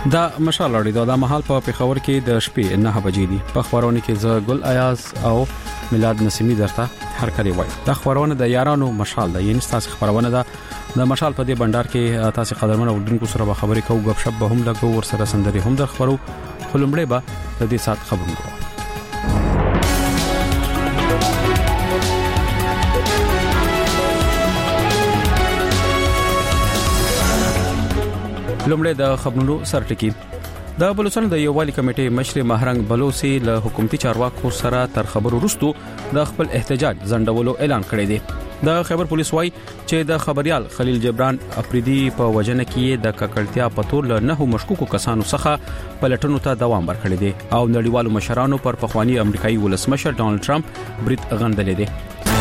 دا مشال اړیدو د محل په پیښور کې د شپې 9 بجې دي. په خبرونه کې زه ګل ایاز او میلاد نسیمی درته هر کلی وای. دا خبرونه د یارانو مشال ده، یعنی تاسو خبرونه ده د مشال په دې بندر کې تاسو قدرمنه وډونکو سره خبرې کوو، غب شپ به هم لګو، ور سره سندري هم در خبرو. خلمړې به د دې سات خبرونه کوو. لومړی د خبرونو سرټکی. د بلوچستان د یووالي کمیټې مشر مهرنګ بلوچي له حکومتي چارواکو سره تر خبرو وروسته د خپل احتجاج ځنډولو اعلان کړی دی. د خیبر پولیس وايي چې د خبريال خلیل جبران افریدي په وجنه کې د ککړتیا په تور له 9 مشکوکو کسانو څخه پلټنو ته دوام ورکړی دی او نړیوالو مشرانو پر پخوانی امریکایي ولسمشر ډانلډ ټرمپ برید غندلې دی.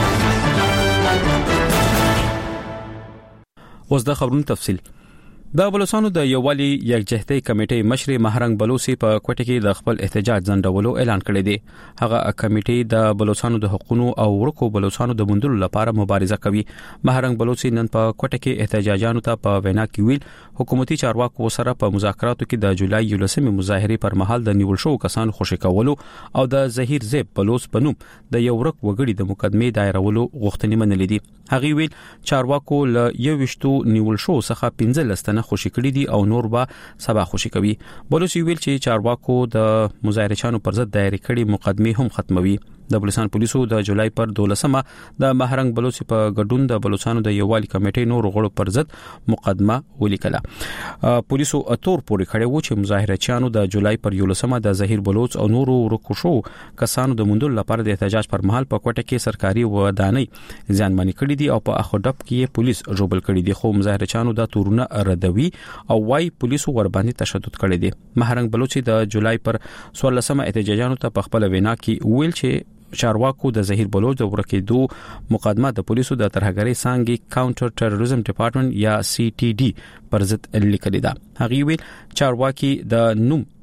اوس د خبرونو تفصیل. د بلوچستان د یووالي یکجهتۍ کمیټې مشر مهرنګ بلوچي په کوټه کې د خپل احتجاج ځنډولو اعلان کړی دی. هغه کمیټې د بلوچستان د حقوقو او ورکو بلوچستان د مندلو لپاره مبارزه کوي. مهرنګ بلوچي نن په کوټه کې احتجاجانو ته په وینا کې ویل حکومتي چارواکو سره په مذاکراتو کې د جولای 11 مظاهره پر مهال د نیول شو کسانو خوشی کولو او د زهیر زیب بلوچ پنوم د یو ورک وګړي د مقدمې دایرولو غوښتنې منلې دي. هغه ویل چارواکو له 21 نیول شو څخه 15 خوشی کړی دي او نور به سبا خوشی کوي. بلوچي ویل چې چارواکو د مظاهرچانو پر ضد دایره کړي مقدمه هم ختموي. د بلوچستان پولیسو د جولای پر 12مه د مهرنګ بلوچي په ګډون د بلوچستان د یووالي کمیټې نور غړو پر ضد مقدمه ولیکله. پولیسو اتور پورې کړي وو چې مظاهرچانو د جولای پر 11مه د زهیر بلوچ او نورو ورکوشو کسانو د مندل لپاره د احتجاج پر مهال په کوټه کې سرکاري ودانۍ ځانمنی کړي دي او په اخډب کې پولیس جوبل کړي دي. خو مظاهرچانو د تورونه ردوي او وايي پولیسو ور باندې تشدد کړي دي. مهرنګ بلوچي د جولای پر 16مه احتجاجانو ته په خپل وینا کې ویل چې چارواکو د زهیر بلوچ د ورکېدو مقدمه د پولیسو د ترهګرۍ څانګې کاونټر ټیرریزم ډپارټمنټ یا CTD پر ضد لیکلي ده. هغه ویل چارواکي د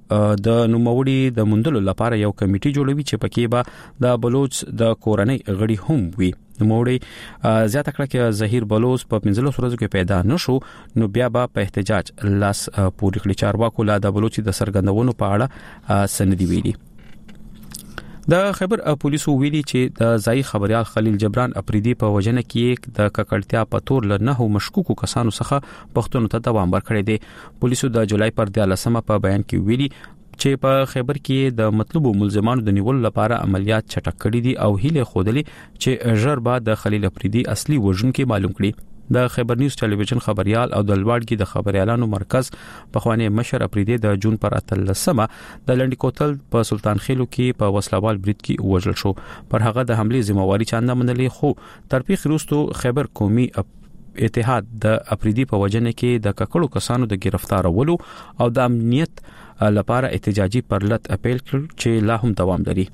نوموړي د مندلو لپاره یو کمیټي جوړوي چې پکې به د بلوچ د کورنۍ غړي هم وي. نوموړي زیاته کړه چې زهیر بلوچ په 15 ورځو کې پیدا نشو نو بیا به په احتجاج لاس پورې کړی. چارواکو لا د بلوچ د سرګندونو په اړه سندې ویلي. د خیبر پولیسو ویلي چې د ځای خبريال خلیل جبران افریدي په وجنه کې د ککړتیا په تور له 9 مشکوکو کسانو څخه پښتون ته دوام ورکړی دی. پولیسو د جولای پر 13مه په بیان کې ویلي چې په خیبر کې د مطلوبو ملزمانو د نیولو لپاره عملیات چټک کړي دي او هیله خودلې چې ژر بعد د خلیل افریدي اصلي وژونکي معلوم کړي. د خیبر نیوز ټلویزیون خبريال او د لوړګي د خبريالانو مرکز په خوانی مشر افریدي د جون پر 13مه د لنډی کوتل په سلطان خیلو کې په وسلوال برید کې وژل شو. پر هغه د حمله ذمہواری چانه منلې خو ترپیخ وروسته خیبر قومي اتحاد د افریدي په وجنه کې د ککړو کسانو د گرفتارولو او د امنیت لپاره احتجاجي پرلط اپیل کړ چې لا هم دوام لري.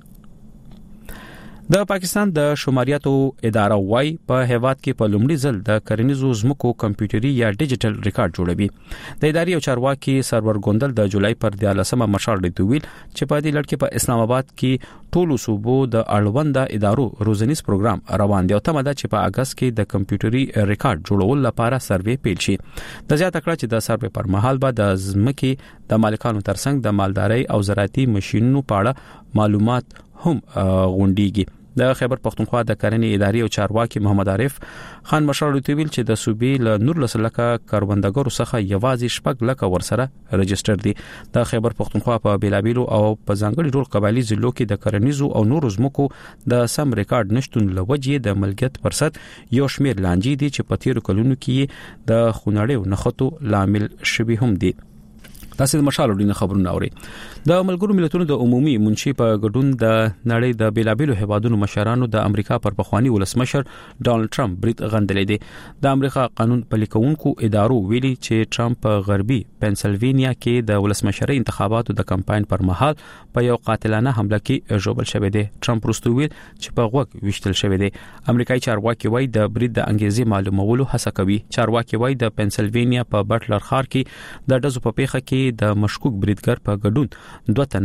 د پاکستان د شماریاتو اداره وايي په هیواد کې په لومړي ځل د کرنیزو زمکو کمپیوټري یا ډیجیټل ریکارډ جوړوي. د ادارې او چارواکي سرور ګوندل د جولای پر 13مه مشال دی ویل چې په دې لړ کې په اسلام آباد کې ټولو صوبو د اړوند ادارو روزنیز پروګرام روان دی او تمه ده چې په اگست کې د کمپیوټري ریکارډ جوړول لپاره سروې پیل شي. د زیاته کړه چې د سروې پر مهال به د زمکي د مالکانو ترڅنګ د مالدارۍ او زراعتي ماشينونو په اړه معلومات هم غونډيږي. د خیبر پختونخوا د کرنې ادارې او چارواکي محمد عارف خان مشال ویل چې د صوبې له 19 لکه کاروندګرو څخه یوازې 6 لکه ورسره رجستر دي. د خیبر پختونخوا په بیلابیلو او په ځانګړي ډول قبایلی ضلعو کې د کرنیزو او نورو زمکو د سم ریکارډ نشټون لوجې د ملکیت پرسد یو شمیر لانجې دي چې په تیر کلونو کې د خونړیو نخښتو لامل شوي هم دي. تاسو د مشال وړاندې خبرونه اورئ. د ملګرو ملتونو د عمومي منشي په ګډون د نړۍ د بیلابیلو هیوادونو مشرانو د امریکا پر پخوانی ولسمشر ډانلډ ټرمپ برید غندلې دي. د امریکا قانون پلي کوونکو ادارو ویلي چې ټرمپ په غربي پنسلوینیا کې د ولسمشرۍ انتخاباتو د کمپاین پر مهال په یو قاتلانه حمله کې ژوبل شوی دی. ټرمپ وروسته ویل چې په غوږ وشتل شوی دی. امریکایي چارواکي وايي د برید د انګیزې معلومولو هڅه کوي. چارواکي وايي د پنسلوینیا په بټلر ښار کې د ډزو په پیښه کې د مشکوک بریدګر په ګډون 2 تنه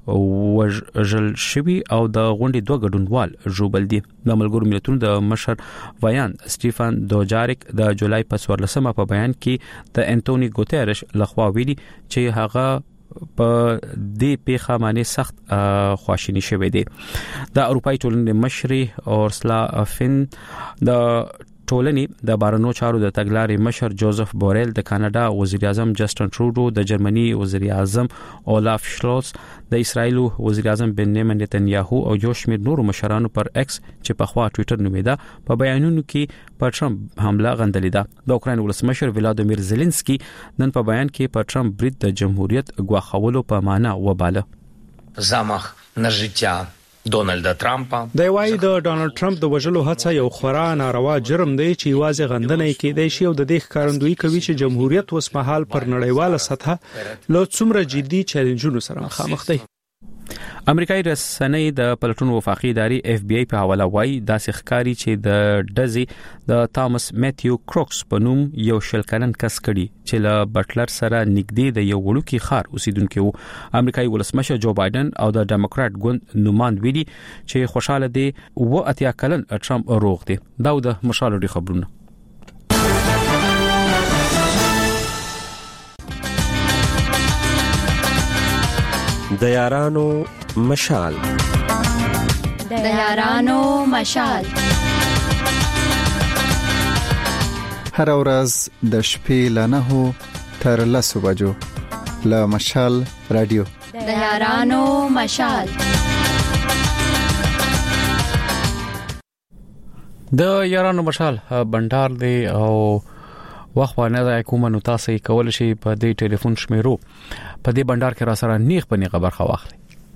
وژل شوی او د غونډې دوه ګډونوال ژوبل دي. د ملګرو ملتونو د مشر ویان سټيفن دوجاریک د جولای په 14مه په بیان کې د انټونی ګوتيرش لخوا ویلي چې هغه په دې پیښه باندې سخت خواشینی شوی دی. د اروپای ټولنې مشري اورسلا فن د ټولنې د بارنو چارو د تګلارې مشر جوزف بوریل، د کاناډا وزیر اعظم جسټن ټروډو، د جرمني وزیر اعظم اولاف شولز، د اسرایل وزیر اعظم بنیامین نتنیاهو او یو شمېر نورو مشرانو پر ایکس چې په خوا ټوئیټر نومیده په بیانونو کې پر ټرمپ حمله غندلې ده. د اوکراین ولسمشر ولادیمیر زيلنسکي نن په بیان کې پر ټرمپ برید د جمهوریت ګواښولو په معنا وباله. زمخ на життя ډونالډ ټرمپ د وای د ډونالډ ټرمپ د وژلو هڅه یو خورا ناروا جرم دی چې واځي غندنه کېدای شي او د دې ښکارندوی کوي چې جمهوریت وسمحال پر نړیواله سطح له څومره جدي چیلنجونو سره مخامخ دی. امریکایي رسنۍ د پلټونو وفاقي ادارې اف بی آی په حواله وایي داسې ښکاری چې د ډزي د تامس میتیو کروکس په نوم یو شلکلن کس کړي چې له بټلر سره نږدې د یو وړوکی خار اوسیدونکو وو. امریکایي ولسمشر جو بایدن او د ډیموکرات ګوند نومان ویلي چې خوشاله دي و اتیا کلن ټرمپ روغ دي. دا د مشالو دي خبرونه. د یارانو مشال هر ورځ د شپې له 9 تر 10 بجو له مشال رادیو د یارانو مشال. د یارانو مشال بندر دی او وخت باندې د حکومت نو تاسو کول شي په دې ټلیفون شمیرو په دې بندر کې را سره نیغ په نیغه برخه واخلي.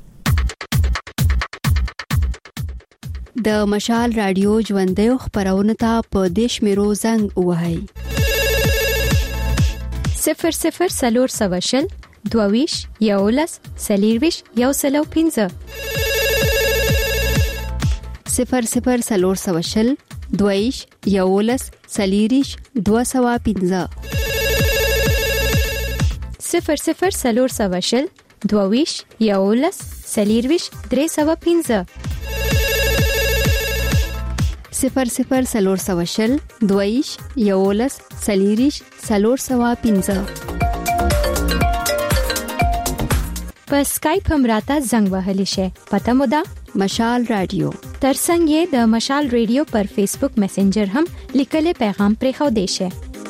د مشال رادیو ژوندۍ خبرونه ته په دې شمیرو زنګ وهاي 00 22 یولس سلیرویش یو سلو 15 00 22 یولس سلیریش 215 00 22 یولس سلیرویش 315 00 22 یولس سلیریش 315 په اسکایپ هم راته زنګ وهلی شي. پته مو ده مشال رادیو. ترڅنګ یې د مشال رادیو پر فیسبوک میسنجر هم لیکلي پیغام پرې خو دی شي.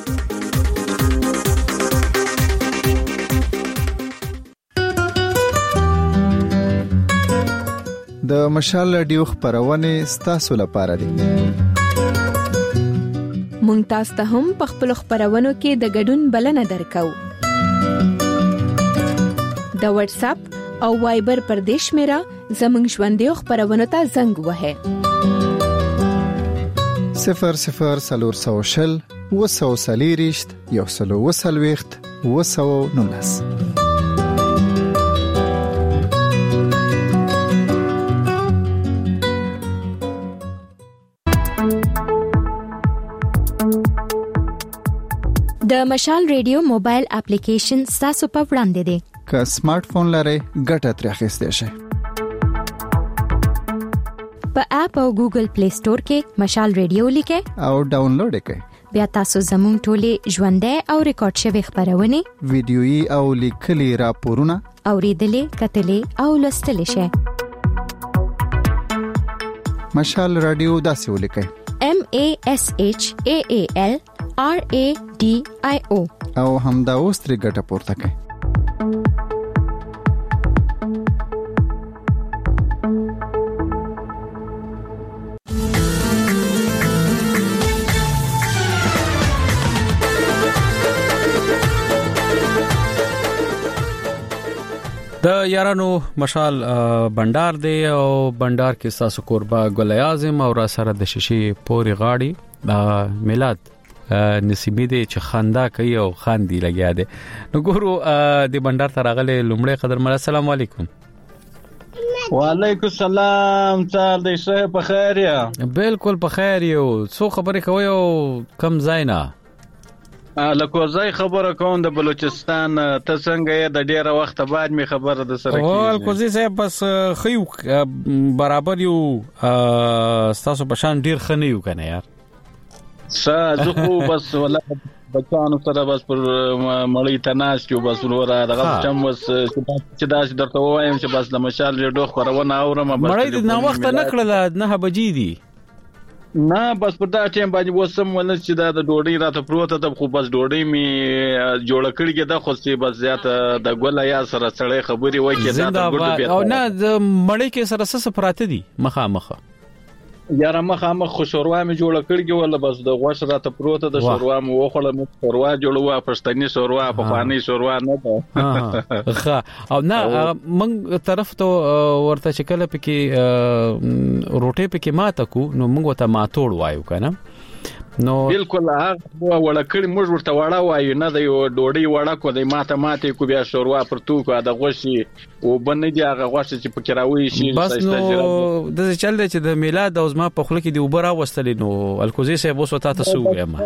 د مشال رادیو خبرونه ستاسو لپاره دي. مونږ تاسو ته هم په خپل خبرونو کې د ګډون بلنه درکو. د واتس اپ او وایبر پر دیش میرا زمنګ ژوندۍ خبرونه ته زنګ وهه 00 وسوسلیریشت یو سلو وسلويخت وسو نونس. د مشال رادیو موبایل اپلیکیشن تاسو په وړاندې دی. که سمارټ فون لرئ ګټه ترې اخیستئ شئ. په اپ او ګوګل پلی سٹور کې مشال رادیو لیکئ او ډاونلوډ کړئ. بیا تاسو زموږ ټولې ژوندۍ او ریکارډ شوی خبرونه ویډیويي او لیکلي راپورونه اوریدلې کتلې او لوستلې شئ. مشال رادیو داسې ولیکئ MASHAALRADIO او همدا اوس ترې ګټه پورته کړئ. د یارانو مشال بندر دی او بندر کې تاسو قربا ګل اعظم او را سره د شیشې پوري غاړي میلاد نسیمی دی چې خندا کوي او خاندي لګیا دی. نو ګورو د بندر ترغله لومړی قدر مل السلام علیکم. وعلیکم السلام. چال دې شه په خیر یا؟ بالکل په خیر یو. څو خبرې کوي او کم زینا لکه زای خبره کوم د بلوچستان ته څنګه د ډیره وخت بعد می خبره د سره کیږي او کوزي صاحب بس خيو برابر یو تاسو په شان ډیر خنیو کنه یار زه خو بس والله بچانو سره بس پر مړی تناس یو بس ورا دغه چم بس چې داس درته وایم چې بس د مشال ریډو خبرونه اورم بس مړی د وخت نه کړل 9 بجې دي نه بس په دا ټیم باندې وسم ول چې دا د ډوډۍ راته پروت ته خو بس ډوډۍ می جوړ کړی دا خو سي بس زیاته د ګول یا سره سړی خبري وای کې دا د ګډ او نه د مړی کې سره سره پراته دي مخامخه یاره مخامخ خو شوروا می جوړ کړی ولا بس د غوښ راته پروت د شوروا مو وخړه مو شوروا جوړوا پښتني شوروا په خواني شوروا نه ده ښه او نه موږ طرف ته ورته شکل پکې روټي پکې ماته کو نو موږ وته ماتوړ وایو کنه نو بالکل هغه وړ کړی موږ ورته وړا وایو نه د ډوډۍ وړا کو د ماته کو بیا شوروا پر تو کو د غوښي او باندې دی هغه غوښ چې پکې راوي شي بس نو د چل دی چې د میلاد او زما په خله کې دی وبرا وستلې نو الکوزي صاحب وسو ته تاسو یم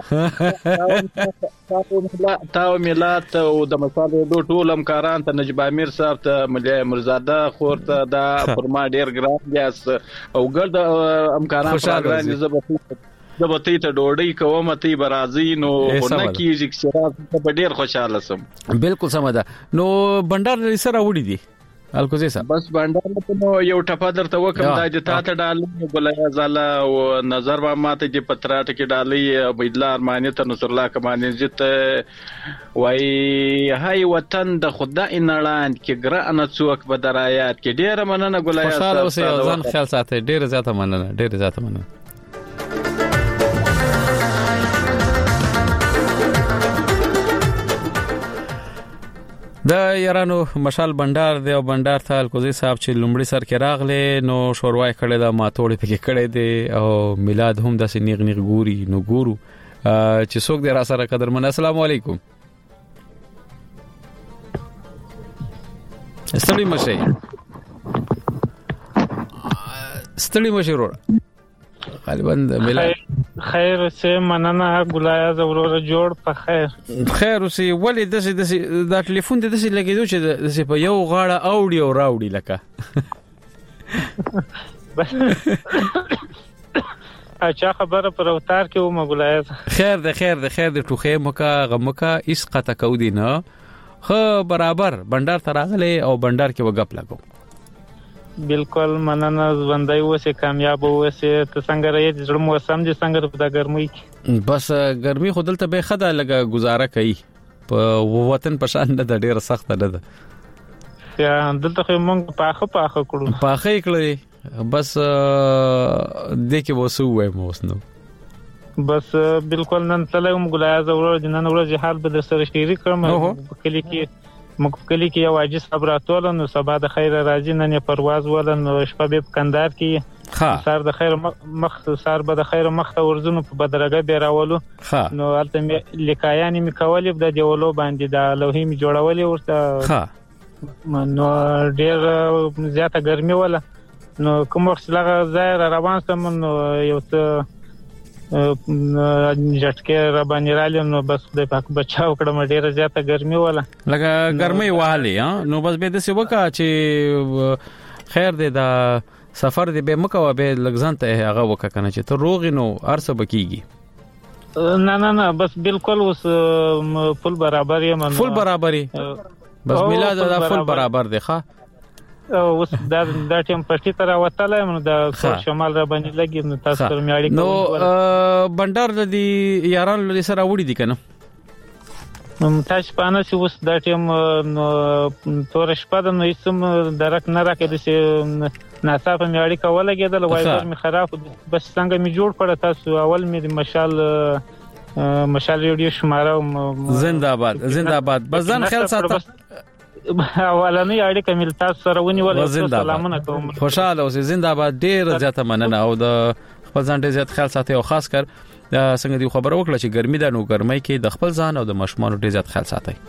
تاو میلاد او د مصالحه دو ټول همکاران ته نجيب امیر صاحب ته ملي مرزاده خورته دا فرما ډیر ګرام یاس او ګرد همکاران پروګرام زبر زبته ته ډوډۍ کوم ته برازي نو نه کیږي چې په ډیر خوشاله سم بالکل سم ده نو بندر سره وړي دي الکوزي صاحب بس بندر ته یو ټپه درته وکم دا چې تا ته ډالې ګلیا زاله او نظر ما ماته چې پتراټ کې ډالې بيدلا ارمانه ته نصر الله کمانه جته وای هاي وطن د خدای نړان کې ګرانه څوک به درایات کې ډیر مننه ګلیا خوشاله اوسه ځان خیال ساتي ډیر زیاته مننه د یارانو مشال بندر دی او بندر ته الکوزي صاحب چې لومړی سر کې راغله نو شوروای کړه دا ماتوړې پکې کړه دی او میلاد هم د سنیغ ګوري نو ګورو چې څوک دی را سره قدرمن السلام علیکم ستړي مشه ورو غالبا میلاد خیر سه مننه ګلایا زورور جوړ په خیر سه ولې د دا ټلیفون د دې لګیدو چې د په یو غاړه اوډي او راوډي لکه اچھا خبره پر اوتار کې و مګلایا خیر د ټوخه مکا غمکا اس قطه کو دي نه خو برابر بندر تراغله او بندر کې وګپ لګو بالکل مننه ژوندۍ اوسه کامیاب اوسه ته څنګه راځي زړه مو سم دي څنګه د ګرمۍ بس ګرمۍ خو دلته به خدا لګه گزاره کوي په وطن په شان د ډیره سخت نه ده یا دلته خو مونږ پاخه کړی بس د کې وسو وای موسنو بس بالکل نن تلم ګلایا زورور جنن ورځ حال به د سره شریک کړم کلی کې مکفکلی کې یو عاجز خبراتول نو سبا د خیر راځي نن پرواز ولن شپه به کندهار کې سار د خیر سار به د خیر مخ ته ورزنو په بدرګه به راولو نو الته لیکایانی می کولې د دیولو باندې د لوحې می جوړولې ورته نو ډیر زیاته ګرمي ولا نو کوم وخت لغه ځای روان سم نو یو څه جټکه را باندې رالم نو بس د پاک بچاو کړم ډیره زیاته ګرمي ولا لکه ګرمي واله نو بس به د څه وکا چې خیر دې دا سفر دې به مکو به لګزان ته هغه وکا کنه چې ته روغ نو ارسه بکیږي نه بس بالکل اوس فل برابر یم فل برابرۍ بس میلاد دا فل برابر دی ښا اوس دا ټیم پټی تر وتاله نو د شمال را باندې لګي نو تاسو سره میاړي نو بندر د یاران لري سره وړي دي کنه تاسو پانه چې اوس دا ټیم نو تور شپه د نو اسم درک نه راکې د ناصافه میاړي کوله کېدل وایبر می خراب بس څنګه می جوړ کړ تاسو اول می مشال ریډیو شماره زنده باد بس ځان خیال ساته اولنی اړیکه مل تاسو سره ونی ول سلامونه کوم خوشاله اوسئ زنده باد ډیر زیاته مننه او د خپل ځان ډیر زیات خیال ساتي او خاص کر څنګه دی خبر وکړه چې ګرمي ده نو ګرمۍ کې د خپل ځان او د مشمانو ډیر زیات خیال ساتي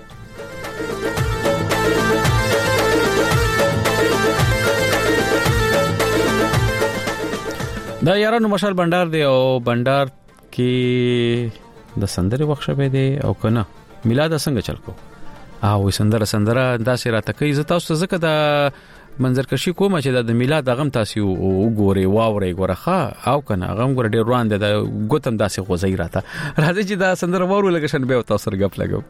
دا یارانو مشال بندر دی او بندر کې د سندري وخت شوه دی او کنه میلاد څنګه چل کو او سندره انداسه راته کوي زه تاسو زکه د منظرکشي کوم چې د میلاد غم تاسو وګوري واوري ګورخه او کنه غم ګور ډیر روان دي د ګوتم داسې غوځي راته راځي چې دا سندره وورو لګ شن به تاسو غپ لګو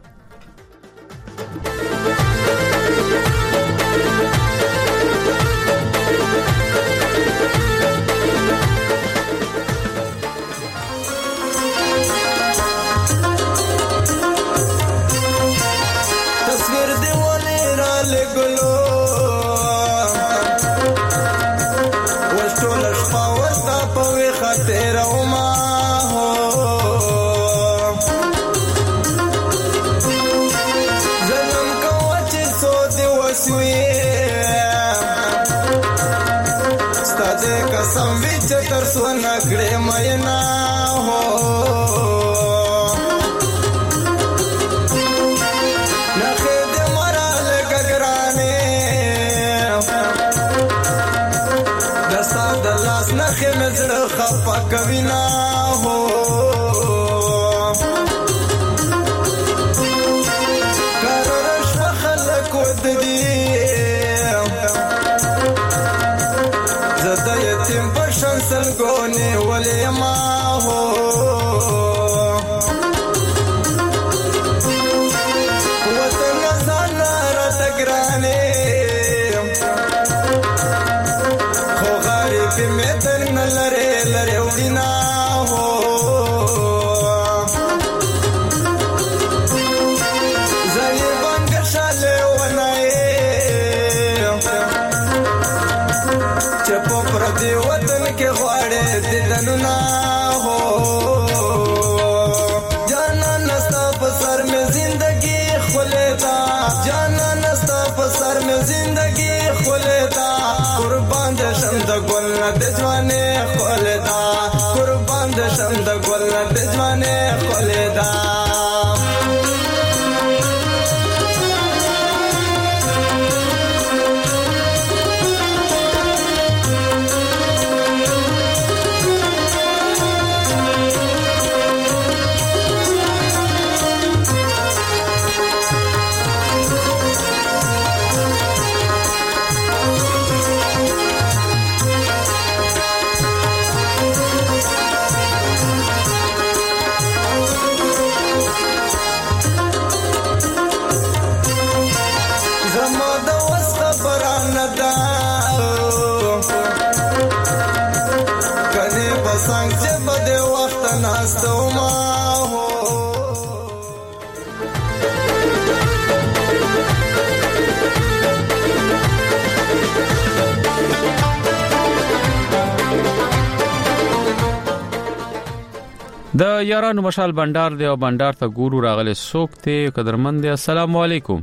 د یارانو مشال بندر دی او بندر ته ګورو راغله سوکته قدرمند السلام علیکم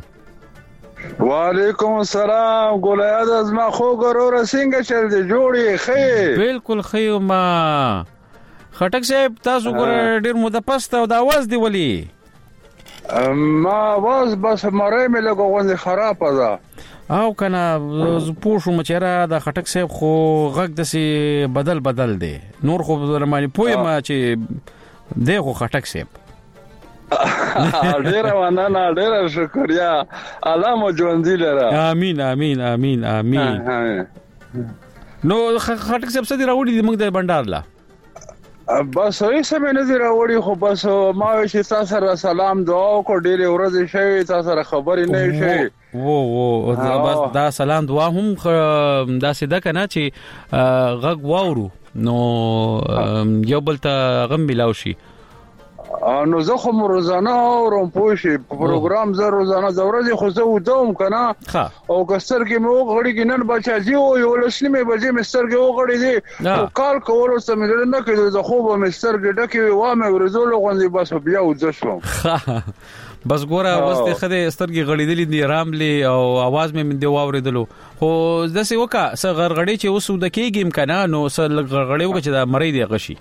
وعلیکم السلام ګولایاد از ما خو ګورور څنګه چل دی جوړی خې بالکل خې ما خټک صاحب تاسو ګور ډیر مدپسته او د आवाज دی ولی ما आवाज بس مړې مې لګو غوندې خراب ده او کنه پوښو مچره د خټک صاحب خو غږ دسي بدل دی نور خو درمانی پوي ما چې دغه خټک صاحب ډیر مننه ډیر شکریا الله مو ژوند لره امين امين امين امين نو خټک صاحب څه دی راوړي موږ د بندر لا بس هیڅ مې نه دی راوړي خو بس ما چې تاسو سره سلام دعا کو ډیر ورځې شوي تاسو سره خبرې نه شي وو بس دا سلام دعا هم دا سده کنه چې غږ واورو نو یو بل ته غم ملاو شي نو زه خو روزانه اورم پوښي پروګرام زه روزانه زورځي خو زه ودوم کنه او کستر کې مو غړي کې نن بچا جی او یو لسنیمه بجې مستر کې وغړي دي او کال کولو سم نه کېږي زه خو به مستر کې ډکه و ما ورزول غوندي بس بیا وځم بس ګوره واست خدای سترګې غړېدلې دي راملي او आवाज مې دی واوریدلو خو داسې وکا س غړغړې چې اوس د کېګم کنه نو س غړغړې وکړه چې دا مړې دی غشي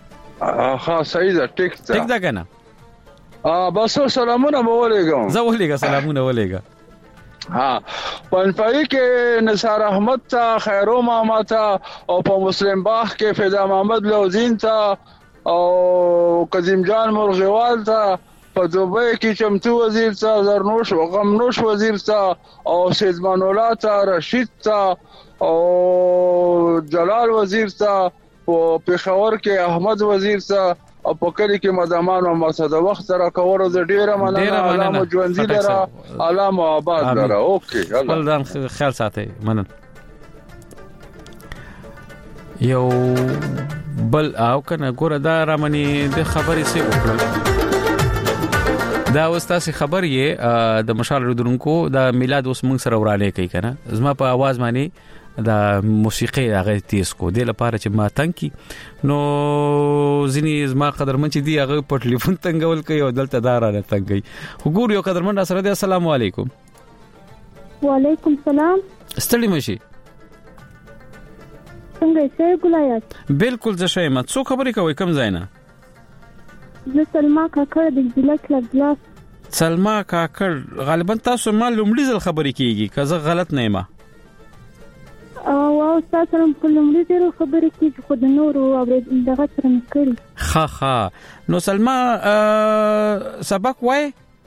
ها صحیح ده ټیک ده کنه بس سلامونه مولېګم زه ولېګا سلامونه ولېګا پنځپای کې نثار احمد ته خیرو ماما ته او په مسلم باغ کې فدا محمد لوزین ته او قدیم جان مرغوال ته په دوبۍ کې چمتو وزیر ته زرنوش او غمنوش وزیر ته او سیدمان الله ته رشید ته او جلال وزیر ته په پېښور کې احمد وزیر ته او په کلی کې مدامان او مقصد وخت را کور د ډیره مننه علامه ژوندۍ لره علامه آباد لره اوکې ولدان خیال ساتي منن یو بل او کنه ګوره دا رامني د خبرې څه وکړل دا واستاسي خبر یې د مشال ردونکو د میلاد اوس موږ سره ورانه کوي کنه زما په आवाज باندې دا موسیقي هغه تیز کو د لپاره چې ما تنګي نو ځینی زما قدرمن چې دی هغه په ټلیفون تنګول کوي او دلته دارانه تنګي وګور یو قدرمن سره دی السلام علیکم وعلیکم السلام ستړي مشي څنګه شې ګلایات بالکل زه شېم څو خبرې کوي کم زینا زه سلمہ کاکړ د ضلع کلابلاس سلمہ کاکړ غالبا تاسو ما لومړي ځل خبرې کیږي که زه غلط نه یم او تاسو هم په لومړي ځل خبرې کیږي خو د نور او دغه سره مکړي ها نو سلمہ سبق وای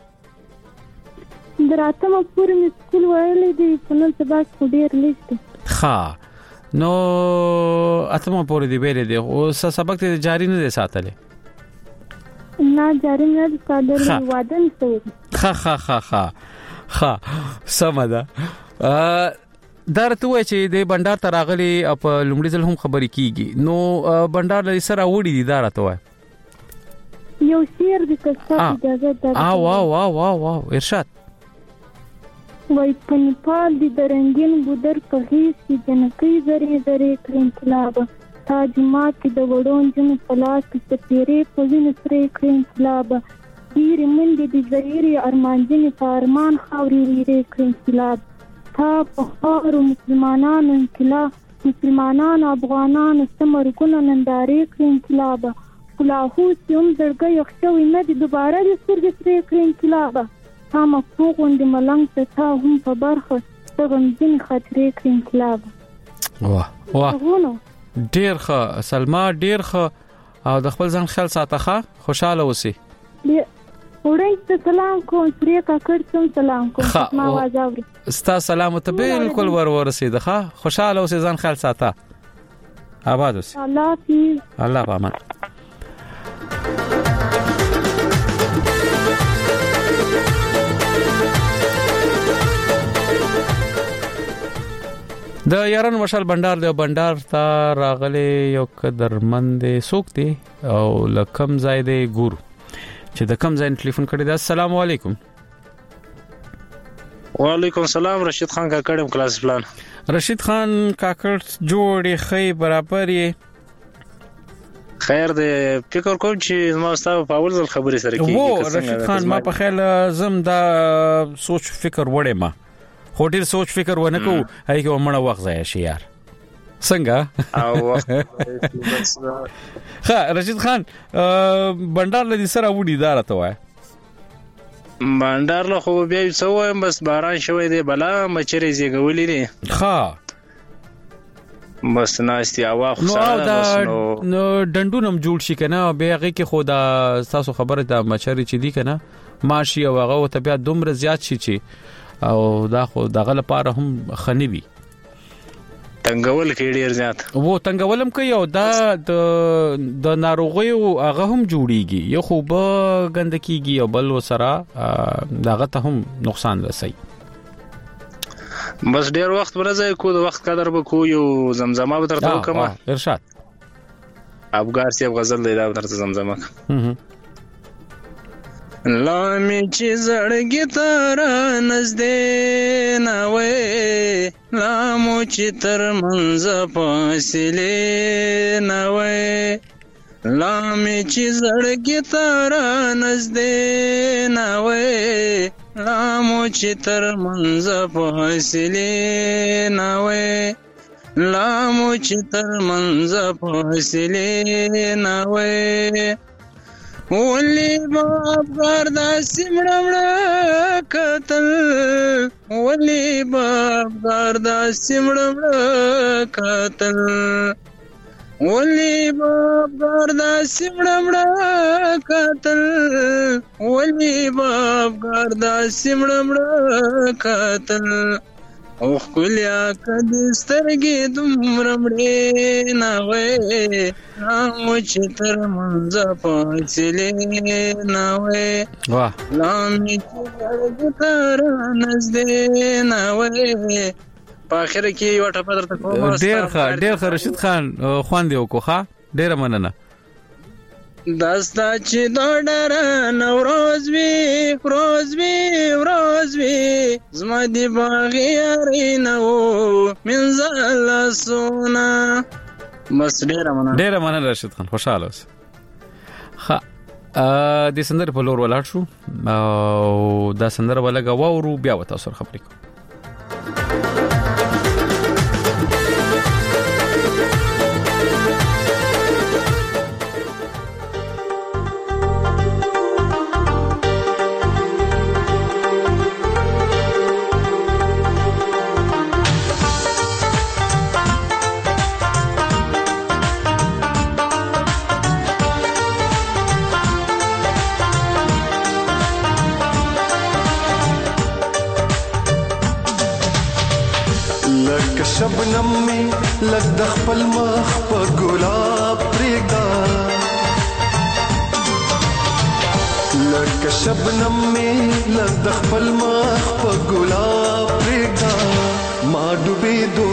دراتم پورې سکول وایلې دي په نن سبق ډیر لیست ها نو اتمه پورې دی ویلې دی او سبق ته جاری نه دی ساتلې نه جاری نه دی ساتلې واده نشته ها سمدا درته وای چې د بندر تراغلي په لومړي ځل هم خبرې کیږي نو بندر لري سره وړي دي درته وای یو شعر د کسب اجازه ده واو ارشاد وای په نیپال د رنگین بودر په هیڅ کې جنکی زری انقلاب تاج مات د وړون جن فلاس په پیری په وینې سره انقلاب ډیر منډې د زهيري ارمانجن فارمان خاوري لري انقلاب تا په خاور مسلمانانو انقلاب مسلمانانو افغانانو سمرګونه ننداري انقلاب خلاهو سیم درګه یو شوی نه د دوباره د سترګې سره انقلاب هم فوقوند ملنګ ته هم په برخه څنګه دین خاطرې انقلاب واه ډیر ښه سلمہ ډیر ښه او د خپل ځان خیال ساتخه خوشاله اوسې وړاندې سلام کوم سړي کاکړ څم سلام کوم ما आवाज اوري ستا سلام ته بالکل ورسېده ښه خوشاله اوسې ځان خیال ساته آباد اوسې الله حافظ الله پامان د یاران مشال بندر د بندر ته راغلي یو قدرمند سوکتي او لکم زائد ګور چې د کم ځای ټلیفون کړی دا السلام علیکم وعلیکم السلام رشید خان کاکړم کلاس پلان رشید خان کاکړ جوړې خې برابر یې خیر دې فکر کوم چې ما ستاسو په اول ځل خبرې سره کیږي رشید خان ما په خیال زم دا سوچ فکر وړې ما هوټل سوچ فکر ونه کو هي کې ومنه وخت ځای شي یار څنګه او ها رشید خان بندر لدی سره وډی دارته وای بندر له خو بیا څو وایم بس باران شوی دی بلا مچري زیګولې دي ها بس ناشتي اوا خو نو ډندونم جوړ شي کنه بیا هغه کې خدا تاسو خبره د مچري چې دی کنه ماشي او هغه ته بیا دومره زیات شي چې او دا خو دغه لپاره هم خنوي تنګول کې ډیر زیات وو تنګولم کوي او دا د ناروغي هغه هم جوړیږي یو خو به ګندکیږي او بل وسره دغه ته هم نقصان رسي بس ډیر وخت ورځي کو د وخت قدر به کو یو زمزمه به ترته وکما ارشاد افغان سی غزل دی دا ترته زمزمه لامی چې زړګي تر نزدې نه وې لامو چې تر منځ فاصله نه وې لامی چې زړګي تر نزدې نه وې لامو چې تر منځ فاصله نه وې لامو چې تر منځ فاصله نه وې ولی باب غردا سیمړمړه قتل ولی باب غردا سیمړمړه قتل ولی باب گردا سمړمړه قاتل ولی باب گردا سمړمړه قاتل او خلیا کد سترګې دومرمړې ناوې نامو چې تر منځ پاتلې ناوې واه لامي چې تر نزدې ناوې په اخر کې یو ټاپه درته کوم ډېر ښه رشید خان خوان دی وکوخه ډېر مننه داستا چې ډاډر نوروز وی زما دی باغی ارینو منزل سونا بس ډېر مننه رشید خان خوشاله اوس ها د سندر په لور ولاړ شو او دا سندر ولګه وورو بیا وتا سره خبرې کوم شبنم می لګ د خپل مخ په ګلاب پرېږدا لګ شبنم می لګ د خپل مخ په ګلاب پرېږدا ما ډوبېدو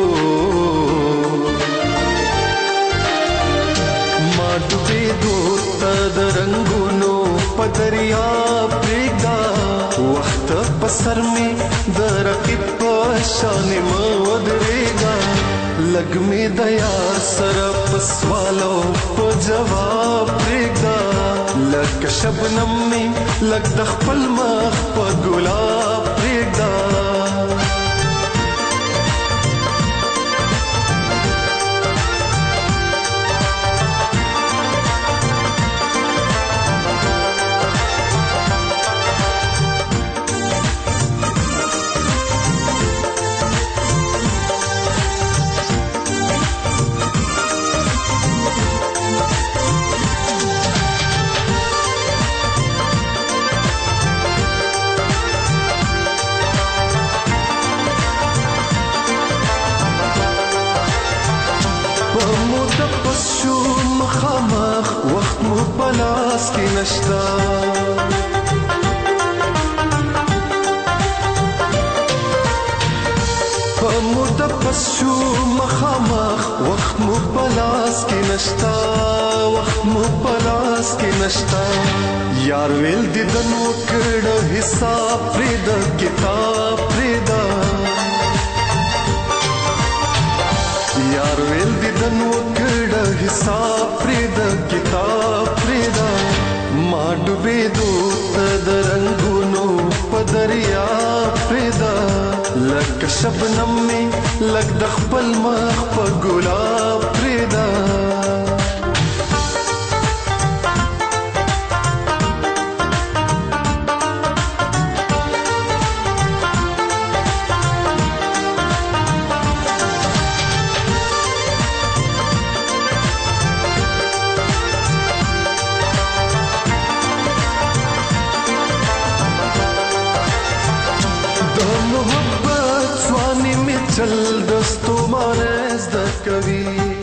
ته د رنگونو په دریاب پرېږدا وخت په سر می د رقیب په شان ما ودرېږا لګ می د یار سره په سوالو په جواب پرېږدا لګ شبنم می لګ د خپل مخ په ګلاب پرېږدا وخت مو پلاس کې نشتا پمود پس شو مخامخ وخت مو پلاس کې نشتا وخت مو پلاس کې نشتا یار ویل دې د نو کړه حساب پرې د کتاب پرې دا یار ویل دې د نو کړه حساب پرې د کتاب پرې دا ما ډوبېدو ته د رنگونو په دریا پرې دا لکه شبنم می لګ د خپل مخ په ګلاب پرې دا چل دستو مانز د کوي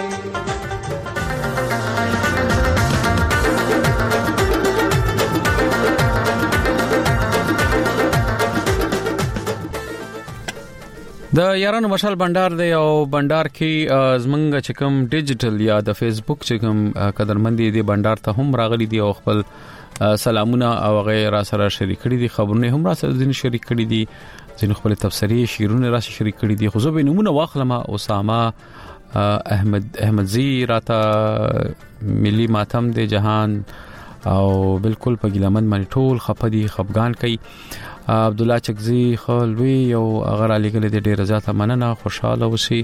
د یارانو مشال بندر دی او بندر کې زمنګ چکم ډیجیټل یا د فیسبوک چکم قدرمندي دی بندر ته هم راغلي دی او خپل سلامونه او غیر سره شریک کړي دي خبرونه هم را سره شریک کړي دي ځینې خپل تفسیری شیرونه را شریک کړي دي خو زه به نمونه واخلم اسامه احمدزی راته ملي ماتم دی جهان او بالکل په ګلمن باندې ټول خپدي خفغان کوي عبد الله چکزی خلوی او اگر علی کله د ډیر زیاته مننه خوشاله وسی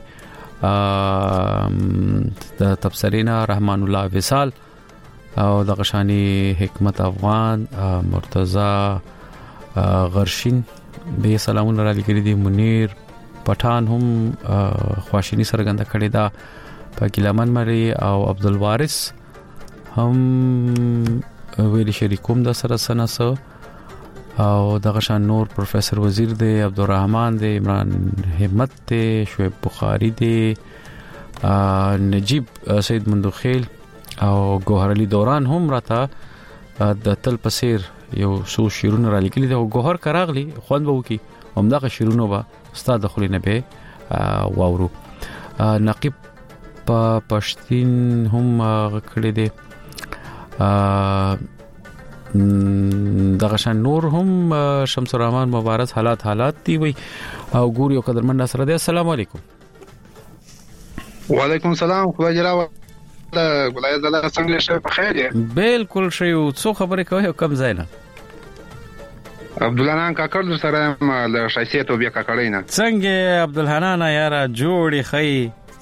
د تفسیرینا رحمان الله وصال او د غشانی حکمت افغان مرتضی غرشین به سلامونه را لیکلي دي منیر پټان هم خواشینی سرګند کړي دا پاکلامن مری او عبدالوارث هم ویل شریکوم د سره سناسو او دغه شان نور پروفیسور وزیر دی عبدالرحمن دی عمران همت دی شعیب بخاری دی نجیب سید مندوخیل او گوهر علی دوران هم راته د تل پسیر یو سو شیرونه را لیکلي دی او گوهر کراغلی خوند وو کی همدغه شیرونه با استاد خلینه به واورو نقیب پښتین هم کړی دی دغه شان نور هم شمس الرحمن مبارز حالات دی وی او ګور یو قدرمن سره دی. السلام علیکم. وعلیکم السلام. خدای جلاله ګلای زله څنګه شې په خیر یې؟ بالکل شی او څو خبرې کوي کم ځای نه. عبدالحنان کاکړ سره له شایسته تو بیا کاکړینا څنګه عبدالحنان یاره جوړی خی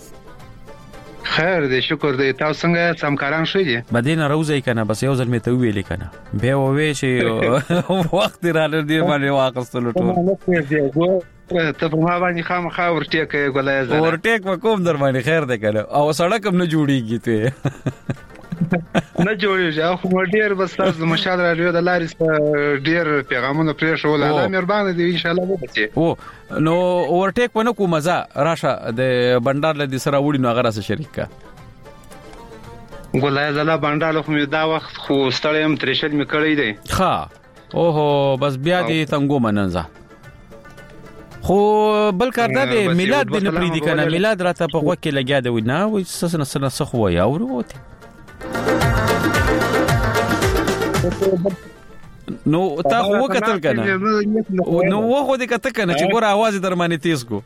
خیر دې شکر دې تاسو څنګه سمکاران شوي دي بدین روزي کنه بس یو ځل می ته ویلې کنه به وې چې وخت را لري باندې واقستلو ټول ته په ما باندې خامخا ورټیک غولای زه ورټیک وکوم در باندې خیر دې کنه او سړک هم نه جوړیږي ته نه جوړیږي خو ډیر بس تاسو مشال راډیو د لارې ډیر پیغامونه پرې شول الله مهربانه دی ان شاء الله وبچي او نو ورټیک ونه کوم مزه راشه د بندر لدی سره وړي نو غره سره شریک کا ګولای زلا بندر خو می دا وخت خو ستړیم ترشل می کړی دی ها اوهو بس بیا دې تنګو مننځه خو بل کار ده میلاد دې نه پری دي کنه میلاد راته په وکه لګیا دی نه و سسنه سخو یا وروته نو تا خو وکتل کنه نو وخو دې کته کنه چې ګور आवाज درمانه تیز کو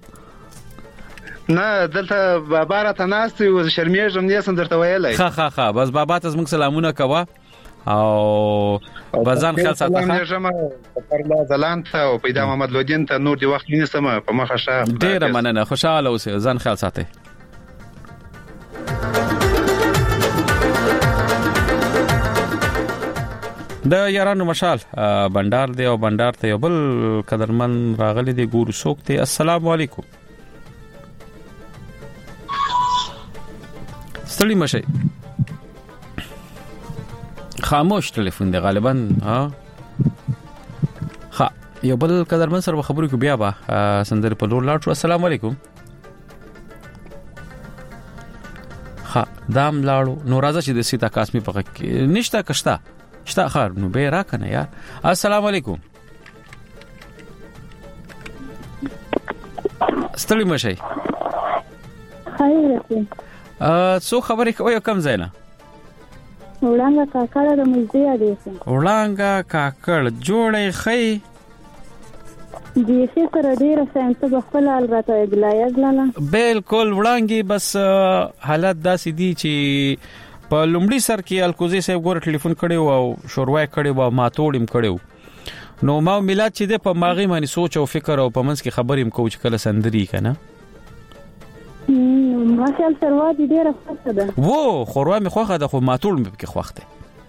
نه دلته بابا را تناستي او شرمېږم نه سم درته ویلای ها بس بابا ته زموږ سلامونه کوا او بازان خیال ساته نه جمع پرلا زلان ته او پیدا محمد لودین ته نور دی وخت نيسم په مخه شه ډیر مننه خوشاله اوسه ځان خیال ساته. د یارانو مشال بندر دی او بندر ته یو بل قدرمن راغلی دی ګورو څوک ته. السلام علیکم. ستړي مشه خاموش ټلیفون دی غالبا ها یو بل قدرمن سره خبرې کو بیا با سندر په لور لاړ شو. السلام علیکم. دام لاړو نو راځه چې د سیتا قاسمی په نشتا کشتا شتا خار نو به را کنه یار. السلام علیکم. ستړي مشه خیر څو خبرې کوي کم زینا وړانګه کاکړ د مزدیا دی وړانګه کاکړ جوړې خې دې فکر ډیره سنت بخل ال راته اګلای ځلاله بالکل وړانګي بس حالت داسې دي چې په لومړي سر کې الکوزي صاحب ګور ټلیفون کړي او شوروای کړي او ماتوړم کړي نو ما ملت چې د په ماغي باندې سوچ او فکر او په منځ کې خبرې کوم چې کله سندري کنه ماشال سروا دي ډیره خوښه ده وو خوروا می خوخه ده خو ماتول مې کې خوخته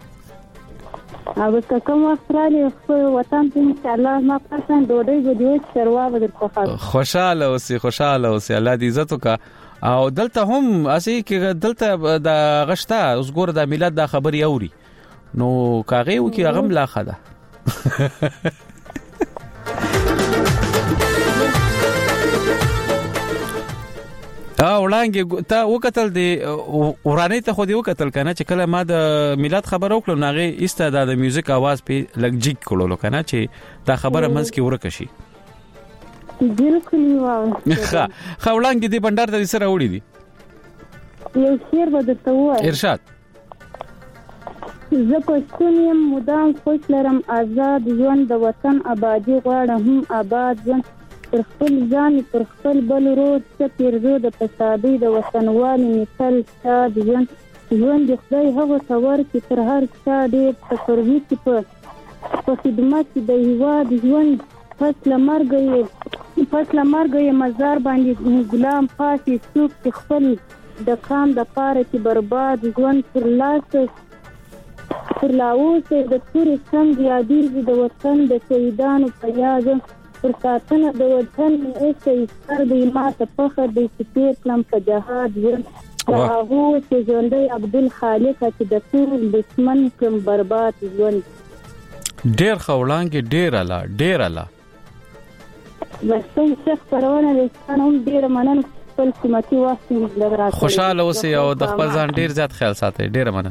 او که کوم استرالیا خپل وطن ته ان شاء الله ما پسند ډوډۍ غوډیو سروا به خوخه خوشاله اوسې الله دې عزت وکا او دلته هم اسی کې دلته د غشتا اوس ګور د میلاد د خبري اوري نو کاغه وکي هغه لا خده وړانګي ته وکتل دی ورانه ته خو دی وکتل کنه چې کله ما د میلاد خبر وکړم ناغه استاد د میوزیک आवाज په لګ جیک کولو کنه چې دا خبره منځ کې ورکه شي بالکل واو وړانګي دی بندر ته سره وړي دي یو شعر به درته وای ارشاد زه پښتون مدام خوش لرم آزاد ژوند د وطن آبادی غواړم هم آباد ژوند پر خپل ځان پر خپل بل روز چې پیرزو د فسادي د وطنوالي مثال شاد ژوند د خدای هغه تور چې تر هر څه ډېر تفروي چې په خدمت د هیواد ژوند فصل مرګ مزار باندې غلام پاتې څوک چې خپل د کام د پاره چې برباد ژوند پر لاس پر لاوس د توري څنګه یادېږي د وطن د شهیدانو په یاد پر ساتنه د وطن ایسه سر د ماته فخر د سپیر کلم په جهاد ژوند هغه چې ژوندۍ عبدل خالق چې د ټول دشمن کوم برباد ژوند ډیر خولانګي ډیر الا بس څه پرونه لسان هم ډیر منن خپل قیمتي وخت لږ خوشاله اوسئ او د خپل ځان ډیر زیات خیال ساتئ. ډیر مننه.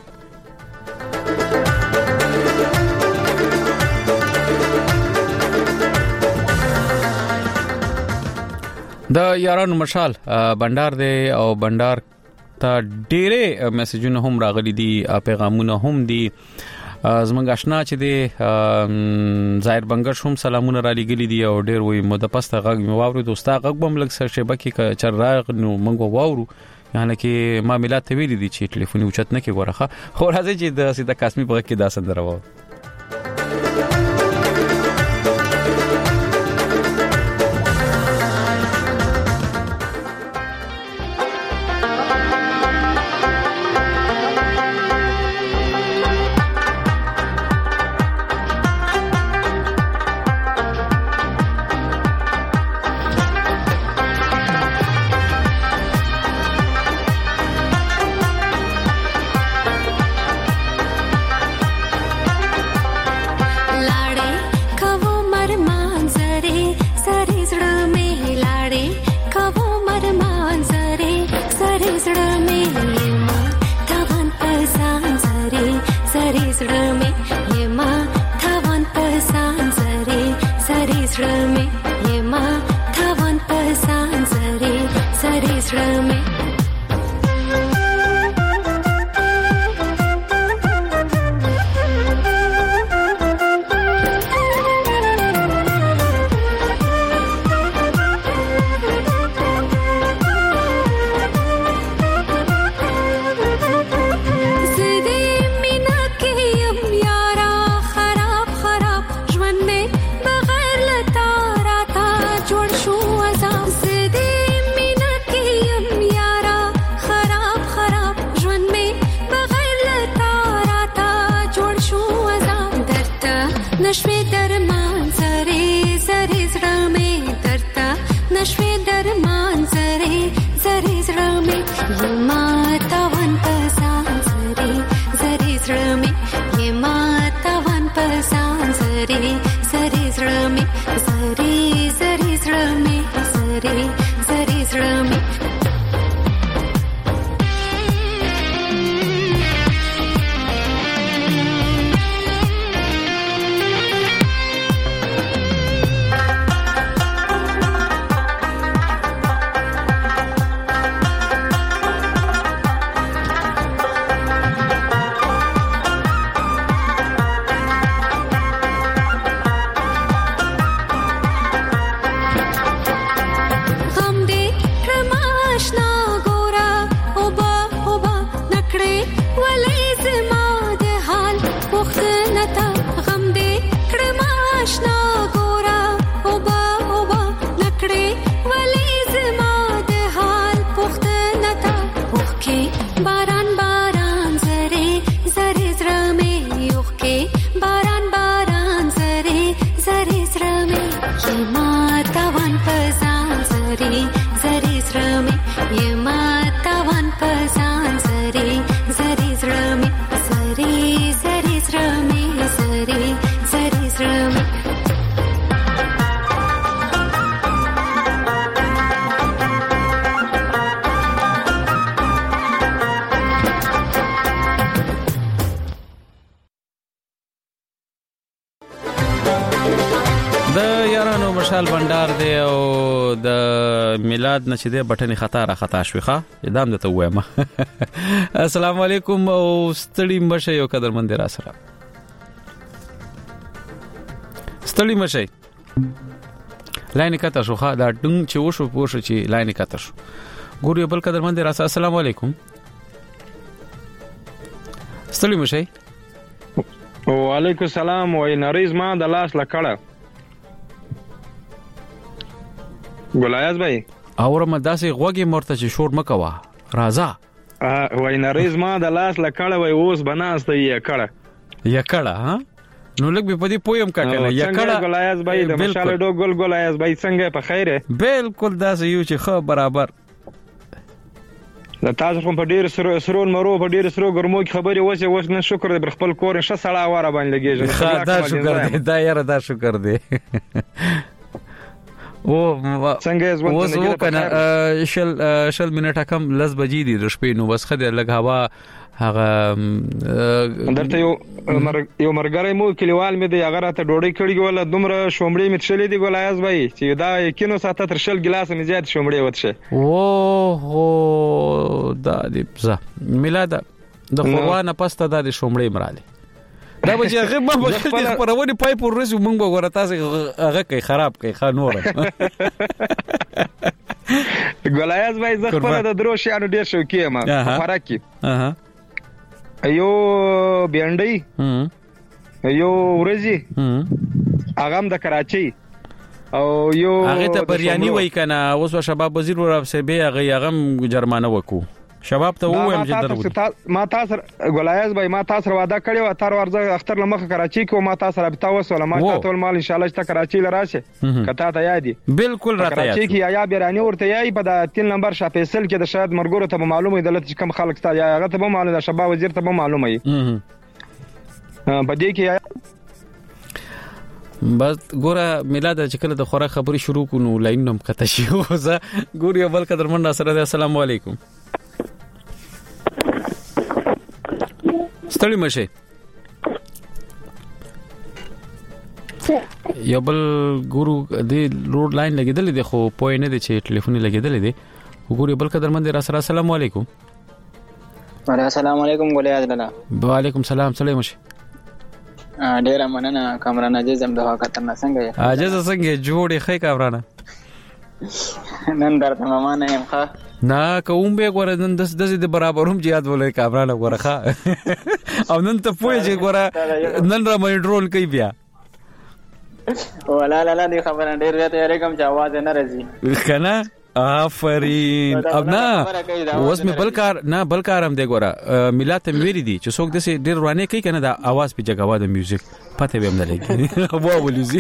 د یارانو مشال بندر دی او بندر ته ډېرې میسجونه هم راغلي دي، پیغامونه هم دي. زمونږ آشنا چې دی ظاهر بنگش هم سلامونه را لګلي دي او ډېر وي مده پسته غږ مې واوري دوستا غږ بم لګ سر شبکه کې چر راغ نو موږ واورو یعنی کې معاملات ویلي دي چې ټلیفوني اوچت نه کې ورخه خو راځي چې د سیده قاسمی په کې دا سندره وو. بندر دی او د میلاد نشي دی بټنی خطا شوخه ادم دته وایم. السلام علیکم او ستړي مشه یو قدرمن را سره ستړي مشه لاین کته شوخه دا ډنګ چې وشو پوښ چې لاین کته شو ګور یو بل قدرمن را سره. السلام علیکم ستړي مشه. وعلیکم السلام. وای نریز ما د لاس لکړه ګلایاز بھائی اورم داسې غوږی مرته چې شور مکوا راځه وای نریز ما د لاس لکړه وای اوس بناسته یې کړه ها نو لګ به پدی پویم کا کنه یکړه ګلایاز بھائی د مشاله ډو ګلایاز بھائی څنګه په خیره بالکل داسې یو چې خو برابر د تاسو هم په ډیر سرو مرو په ډیر سرو ګرمو کې خبري وځي نن شکر دې خپل کور شه سړا واره باندې لګیږي دا شکر دې دا یاره دا شکر دې او څنګه زونه کنه شل منټه کم لس بجې دي د شپې نو بس خدای لګ هوا هغه درته یو مرګره مو کلیوال مې دی هغه راته ډوډۍ کړي ولا دومره شومړې مې تشلې دی ګولایز بای چې دا یقینو ساته تر شل ګلاس مې زیات شومړې وته او دا دې ځه میلاد د خوانه پسته د شومړې مراله دا به چې هغه ما په پرونی پایپ ورسې مونږ به ګوره تاسو هغه کوي خراب کوي خانور ګولایز بای زه خپل د درو شیانو ډیر شوقي ما خوراکي یو بیانډي یو ورزي اغم د کراچي او یو هغه ته بریانی وای کنه اوس شباب وزیر ورسې به هغه غم جرمانه وکړو شباب ته وایم چې درو ما تاسو ګولایز بای ما تاسو وعده کړی و تر ورځ اختر لمخه کراچي کو ما تاسو رابطه وسول ما تاسو مال ان شاء الله چې کراچي لراشه کته ته یادي بالکل راته یاد کراچي کې یا بیرانی ورته یای په د 3 نمبر شاپیسل کې د شاید مرګورو ته معلومه دلته کم خلک تا یا هغه ته معلومه شباب وزیر ته معلومه ای په دې کې بس ګوره میلاد چې کله د خوراک خبري شروع کونو لاین نم کته شي وزه ګور یو بل قدر من سره السلام علیکم ستړي مشه یو بل ګورو د روډ لاین لګیدل دي خو پوی نه دي چې ټلیفون لګیدل دي ګورو بل قدر من را سره السلام علیکم السلام علیکم ګولیا دلا وعلیکم السلام سلام مشه ډیر مننه کامران عزیز هم د خطر نه څنګه عزیز څنګه جوړې خې کامران نن درته ماما نه يم ښه نه کوم به ګوره نن د برابروم زیات ولې کامران ګوره ښه او نن ته پوهې چې ګوره نن را مې ډرول کوي بیا ولا لا دي خبره ډیر وته یې کوم چې आवाज نه راځي کنه آفرین اب نه اوس مې بلکار هم دی ګوره میلاد ته ویری دي چې څوک د ډیر روانه کوي کنه دا आवाज په جګه د میوزیک پته به هم نه لګي واه ولوزي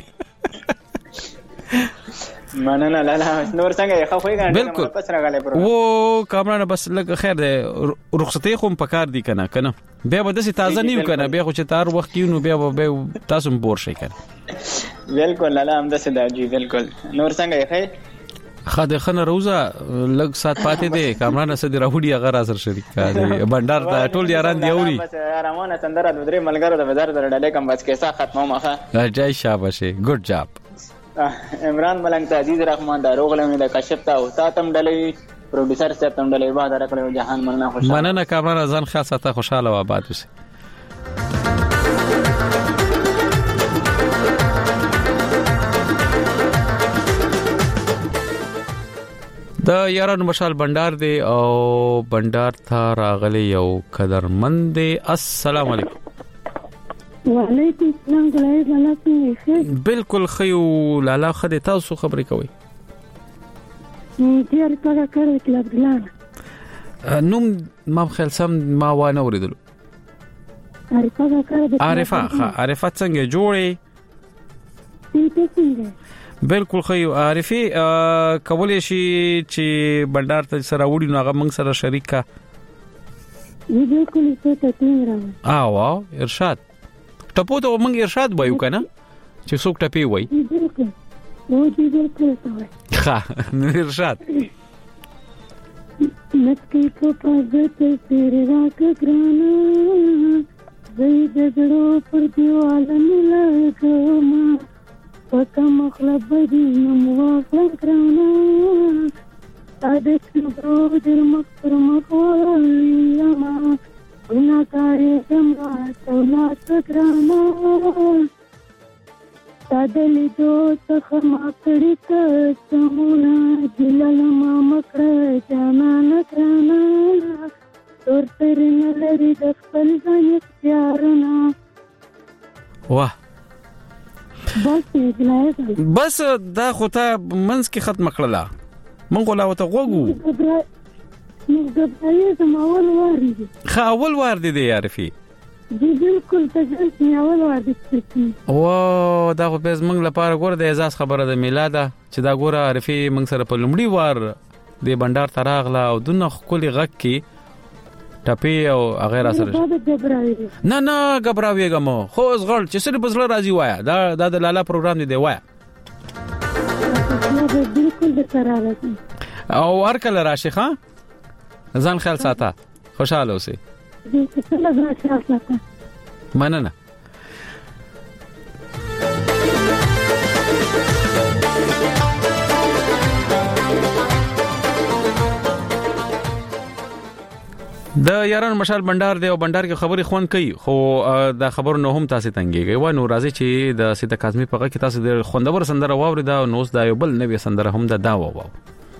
مننه لاله نور څنګه خو یې بالکل پس راغله پر وو کامران بس لګ خیر ده رخصتي خو پکار دي کنه بیا به د تازه نیو کنه بیا خو چې تار وخت کیونو بیا تاسو بور شي کنه بالکل لاله هم د سدا جی بالکل نور څنګه یې خاطر خنه روزه لګ سات پاتې دي کامران سره راوډي هغه سره شریک کړي بندر ته ټول یاران دی اوري بس رامانه سندره د درې ملګرو د بازار درډلې کم بس کیسه ختمه مخه جای شاباشه ګډ جاب عمران ملنګ عزیز رحمان داروغله د کشف تا او تاتم ډلې پروډوسر سره تم ډلې بعد راکړو جهان مننه خوشاله مننه کامران ځان خاصه ته خوشاله و آباد اوسه د یارانو مشال بندر دی او بندر ته راغلی یو قدرمند دی السلام علیکم وعلیکم السلام ګلای لالا څنګه بالکل خیو لالا خدای تاسو خبرې کوي ډیر څنګه کړی کلب ګلان نوم ما خیال سم ما وانه اوریدل عارفه څنګه جوړې څنګه بالکل خیو عارفي کولې شي چې بندر ته سره وړي نو هغه موږ سره شریک کا بالکل څه ته واو ارشاد ټپو ته موږ ارشاد وایو کنه چې څوک ټپي وای بالکل نو دې بالکل ښه ارشاد نکي په پاګت تیرې راکګرانا زید دړو پر دیوال ملګم پکا مخلب دی نمواخلن کرانا تادش نبرو در مقصر مخوالیاما گناکاری جمعا سولات کرانا تادلی دو سخم اکڑی کسمونا جلال ما مکڑ جانا نکرانا تور سرین لری دخل زن اختیارنا واه بس دا خو ته منځ کې ختم کړلا مونږ لا وته غوګو اول وار دي عارفي دي بالکل ته اول وار دي او دا خو پس مونږ لپاره ګور د اعزاز خبره د میلاد چې دا ګور عارفي مونږ سره په لومړي وار د بندر تراغله او دنه خپل غک کې ټپی او غیر سره نه غبراویګم خو زغړ چې سره بزله راځي وایا دا د لالا پروګرام دی وایا بالکل به سره راځي او هر کله راشي ښا ځان خیال ساته خوشاله اوسئ مننه د یاران مشال بندر دی او بندر کې خبري خون کوي خو دا خبر نو هم تاسو تنګيږي و نو راځي چې د سیده کاظمی په کې تاسو د خوندور سندره واوري دا نو دا یو بل نوې سندره هم دا واو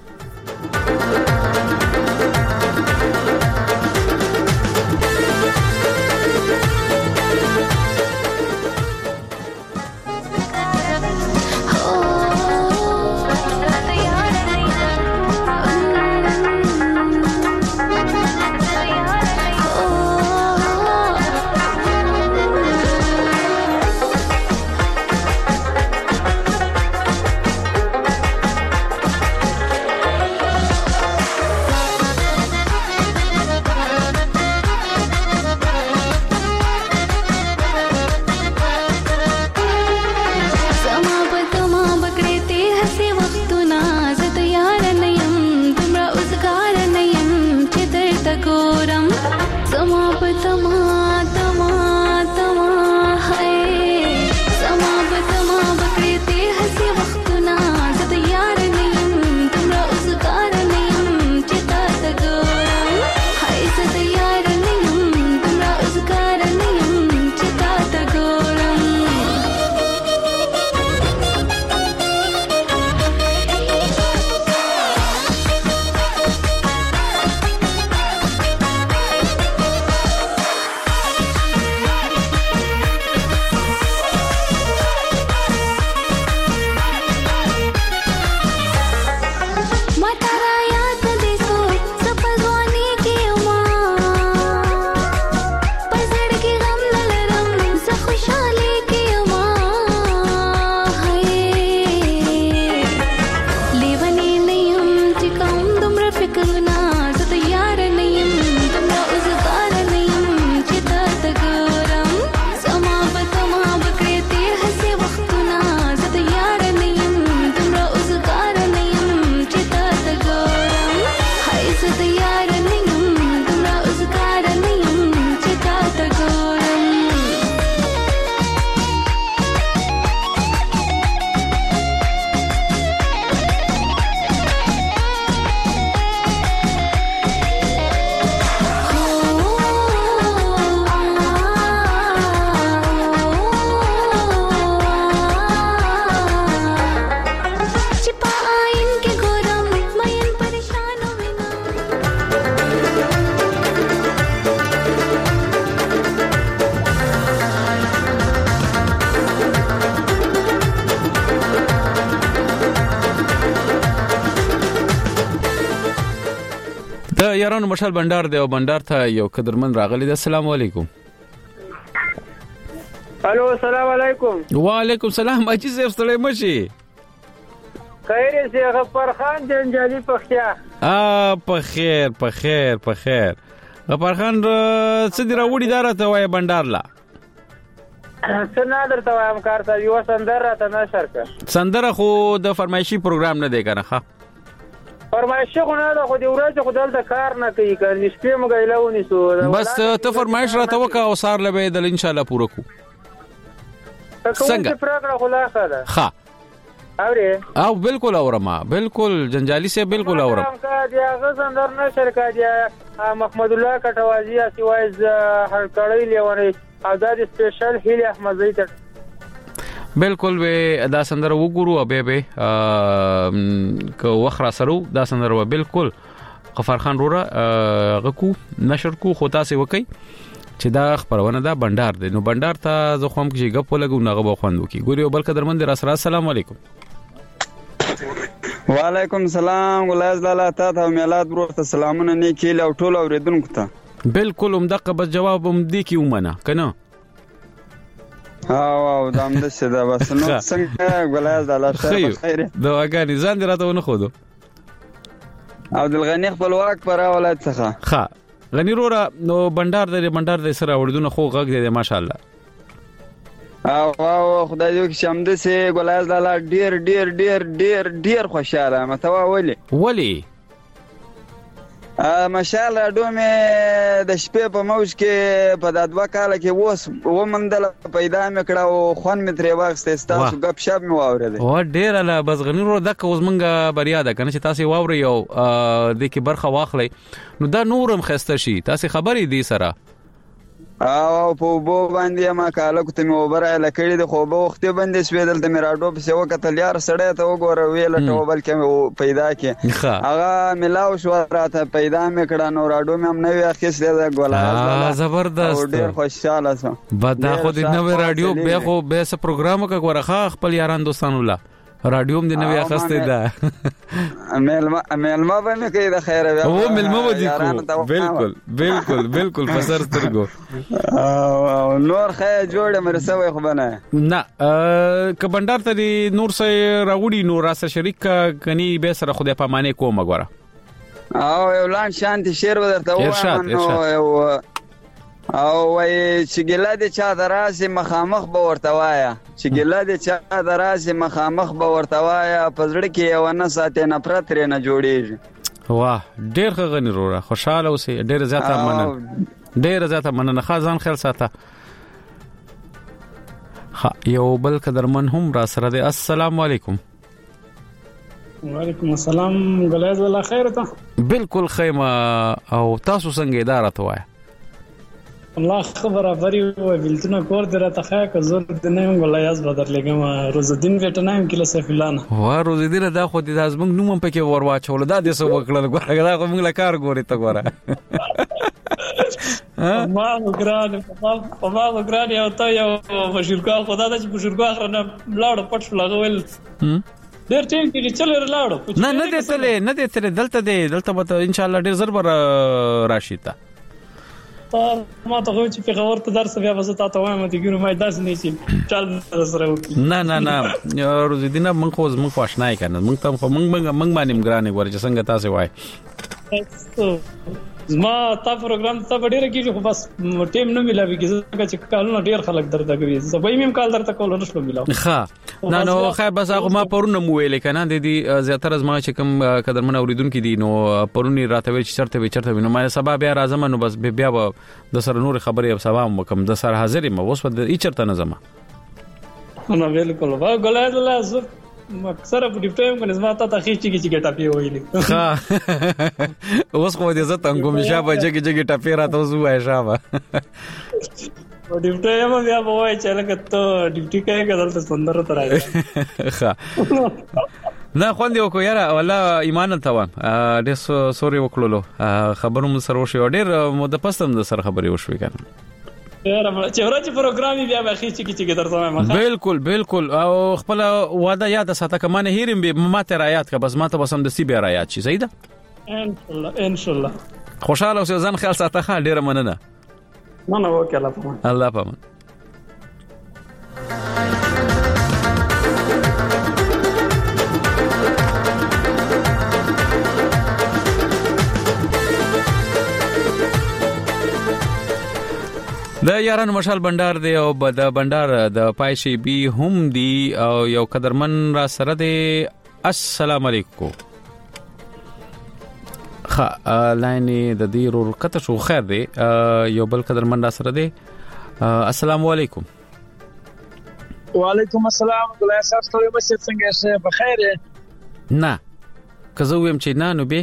یارانو مشال بندر دی او بندر ته یو قدرمن راغلی د السلام علیکم الو السلام علیکم وعلیکم السلام اجي زه ستړی مشي خیر سي غفر خان جنجالي پختیا په خیر غفر خان څه دی راوړي دارته وای بندر لا څنګه درته وایم کار ته یو سندره ته نشر ک سندره خو د فرمایشي پروګرام نه دی کنه ښه فرمایش خو نه ده خو دی ورځ خو دلته کار نه کوي کنه شپې مګایلونی سو بس ته فرمایش راته وکا او سار لبه د ان شاء الله پوره کو څنګه پروګرام خلاصه ده ها اوره او بالکل اورما بالکل جنجالي سے بالکل اورم کا دی هغه سندر نه شرکا دی محمد الله کټوازی اسی وایز هر کړی لیونه او دا د سپیشل هیل احمد زید بالکل به دا سندره وګورو به کو وخرا سرو دا سندره بالکل غفر خان رورا غکو نشر کو خطا سي وکي چې دا خبرونه دا بندر دی نو بندر ته زه خوم کې غپ لګو نه غو خوندو کی ګوري بل قدرمن در سره السلام علیکم وعلیکم السلام ولایز لاله ته میلاد برو ته سلامونه نه کیل او ټول اوریدونکو ته بالکل دغه بس جواب هم دی کی ومنه کنه او دام د شه دا بس نو څنګه ولایز لاله خیر دا وګانی ځان دراته ونه خودو عبدالغنی خپلواک پر ولایت څخه. ها غنی رورا نو بندر د سره وړدونه خو غږ دی ماشاءالله. او خدای دې شمده سي ګلایز لاله ډیر ډیر ډیر ډیر ډیر خوشاله متوا ولی ماشاءالله دومه د شپې په موج کې په دادوا کال کې وس ومندل پیدا مې کړه او خون مې ترې واغسته تاسو غب شپ مې واورېده او ډیر لا بس غنی رو دک اوس منګه بریا ده کنه چې تاسو واوري او د کې برخه واخلې نو دا نورم خسته شي تاسو خبرې دي سره او په بو باندې ما کاله کوته مې وبره لکړې د خو به وخت باندې سویدل ته مې راډو په سیو کتل یار سړی ته وګوره ویل ټو بلکې پیدا کې هغه ملاو شو راته پیدا مې کړه نو راډو مې هم نوې اخیستې ده ګولا زبردست ډیر خوشاله سم بدا خو د نوې رادیو به خو به څه پروګرام وکړه خپل یاران دوستانو لا رادیو هم د نوې اخسته ده ملما باندې کې د خیره او ملما ودی کو بالکل فسر سترګو نور خیر جوړه مرسوي خو بنه نه ک بندر ته نور سه راوړي نور سره شریک کني به سره خدای پامانه کوم غوړه او اعلان شانتي شعر ودرته و او وای چې ګله د چا دراسه مخامخ به ورته وایا چې ګله د چا دراسه مخامخ به ورته وایا پزړه کې یو نه ساتي نفرت لري نه جوړیږي واه ډیر غنی روړه خوشاله اوسې ډیر زیاته مننه خازان خیر ساته ها یو بل قدرمن هم را سره دی السلام علیکم وعلیکم السلام غلیظ الله خیر ته بالکل خیمه او تاسو څنګه اداره ته وای الله خبره بری و بلتونه کور درته خا که زور د نیم غلیاز بدر لګم روز الدین وټنایم کله سفلانه وا روز الدین دا خو د ازمن نوم پکې ورواچول دا د سو وکړل ګوره دا خو موږ لا کار ګوري ته ګوره ما وګران یو ته یو مشرکا خدا د مشرکا خرنه لاړ پټ لغول ډیر ټیم کې چل لاړو نه دې تل دلته به ان شاء الله ډیر زر راشي تا ما ته خو چې په خبر ته درس بیا وځه تا ته وایم ته ګورم ما درس نه شي چل سره وکي نه روز دینه من خو زمو خوښنای کنه من ته خو من باندې مګرانه ورچ څنګه تاسو وای زما تا پروګرام ته ډیر کیږي خو بس ټیم نه ملاوي کیږي چې کالونه ډیر خلک درته کوي زه به مم کال درته کول نشم ملاو ښه نه خیر بس هغه ما پرونه مو ویل کنه د دې زیاتره زما چې کوم قدرمن اوریدونکو دي نو پرونی راته وی چرته نو ما سبا بیا راځم نو بس بیا د سره نور خبرې سبا کوم د سره حاضر ما اوس په چرته نه زما نه بالکل وا ګلای الله اکثر په دې ټایم کې نسبت ته خېچي کې ټاپي وایي ها اوس خو دې زه څنګه مشه بچي ټاپي راته وای شابه په دې ټایم بیا وای چې لکه ته ډیوټي کوي کله سندر تر راځي ها نه خوندې وکړه یاره والله ایمان ته وام ډېر سوري وکړلو خبرو مون سره وشو ډېر مو د پستم د سره خبرې وشوي کنه چې ورته پروګرامي بیا واخی چې درته ما بالکل او خپل وعده یاد ساته کمانه هیرم به ماته رایات کا بس ماته بسم د سی بیا رایات شي صحیح ده ان شاء الله خوشاله اوسې ځان خیال ساته خال ډیره مننه نه وکړه الله پامان د یاران مشال بندر دی او د بندر د پایشي بي هم دی او یو قدرمن را سره دی السلام علیکم خا لاین د دې رور کته شو خیر دی یو بل قدرمن را سره دی السلام علیکم وعلیکم السلام ګلای صاحب ستوري مشه څنګه شه بخیر نه کزویم چې نه نو به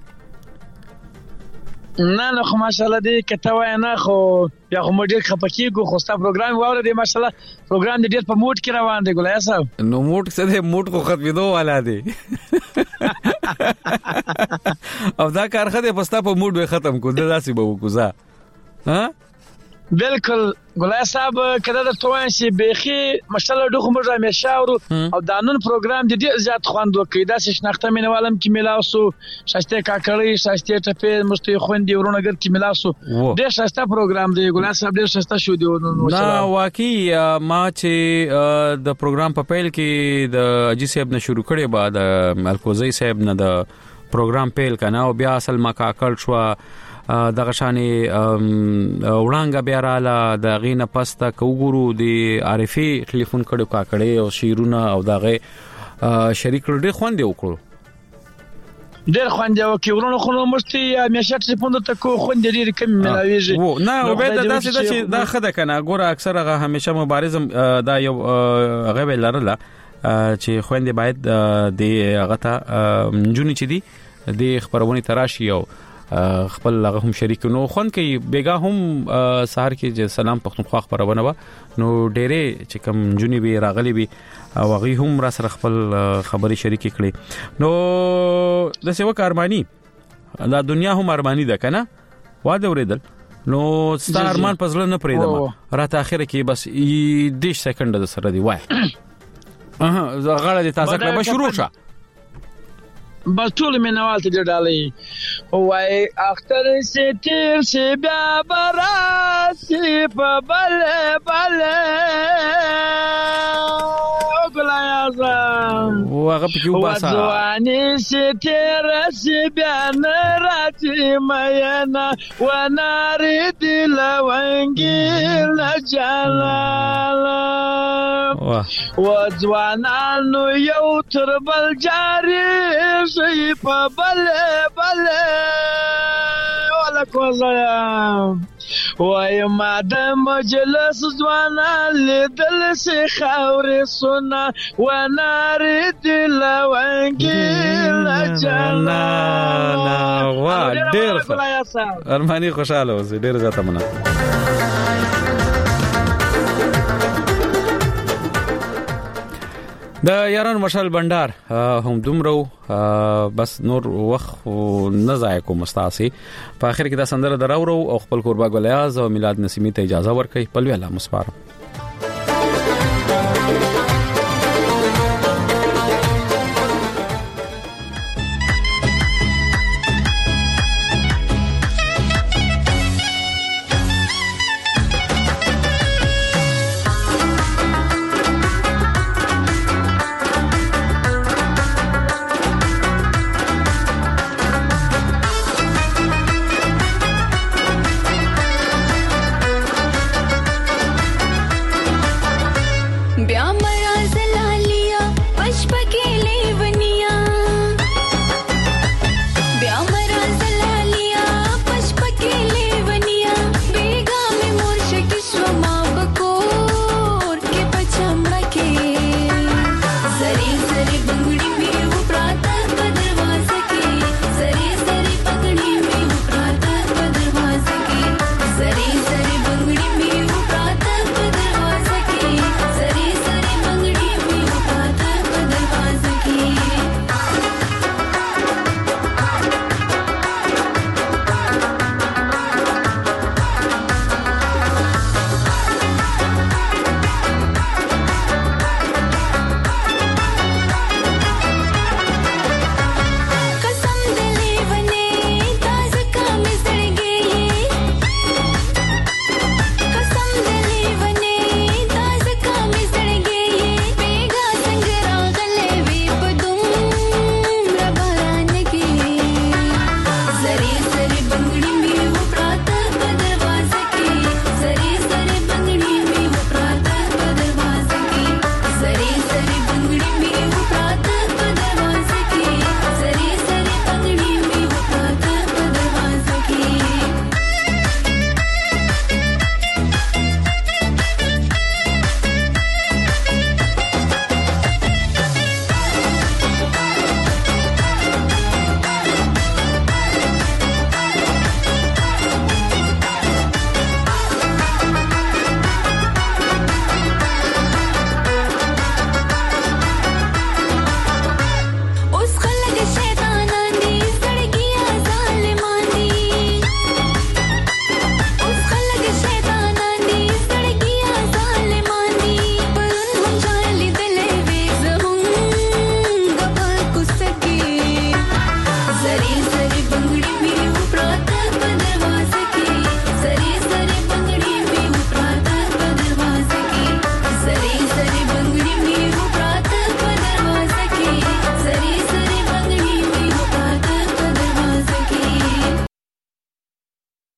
نه خو ماشاءالله دې کته وای نه خو یا خو مډیر خپکیږي خو ستا پروګرام واوره دې ماشاءالله پروګرام دې ډیر په موډ کې روان دی ګلای صاحب نو موډ څه دې موډ خو ختمېدو والا دی او دا کار خدای پستا په موډ به ختم کو داسې به وکوزا ها بالکل ګلای صاحب کله د توان شي بيخي ماشاءالله دغه موږ همیشه او دا نن پروګرام دې زیات خوند وکړي دا شناخته مینوالم کې ملاوسو شاسته کاکړی شاسته ټپه مستي خوندې ورونه ګر کې ملاوسو ډېر شاسته پروګرام دی ګلای صاحب ډېر شاسته شو دی نه واقعي ما چې د پروګرام په پیل کې د اجي صاحب نه شروع کړي بعد الکوزي صاحب نه د پروګرام پیل کنه او بیا اصل ما کاکل شو دغه شانې وړانګه بیا رااله د غینه پسته کوګورو د عارفي ټلیفون کړو کاکړې او شیرونه او دغه شریک لري خوندې وکړو ډېر خوندې وکړو ورونو خو مشتي همیشه ټلیفون ته کو خوندې ډېر کم ملاويږي نه او به داسې چې دا خده کنه ګوره اکثر هغه همیشه مبارزم دا یو غوې لرله چې خوندې باید د هغه ته جونی چې دی د خبرونه تراشي او خپل هغه هم شریک نو خون کوي بیګا هم سحر کې سلام پښتونخوا خبرونه و نو ډېرې چې کم جونی به راغلي وي او هغه هم را سره خپل خبري شریک کړي نو د سیوا کارمانی دا دنیا هم ارمانی ده کنه واده اوریدل نو ستار ارمان پزله نه پریدم راته اخر کې بس 10 سکند د سره دی وای غاړه دې تازه کړه شروع شه بس ټول مینوال ته ډالې وای اختر سي تیر سي بیا براسي په بل وګلایا وغه پکې وباسا ځواني سي تیر سي بیا نراتي مېنا وناري دل وانګل جلال وځوانانو یو تر بل جاري شي په بل ولا کوزایا وای ما د مجلس ځوانا لیدل سي خاورې سنا ونار دل وانګل جلالا وا ډېر ارمانی خوشاله اوسې ډېر زیاته مننه د یارانو مشال بندر هم دومره بس نور وخت نه ځای کوم مستاسي په اخر کې دا سندره دراورو او خپل قربا ګلیاز او میلاد نسیمی ته اجازه ورکړي په لوی الله مسپارم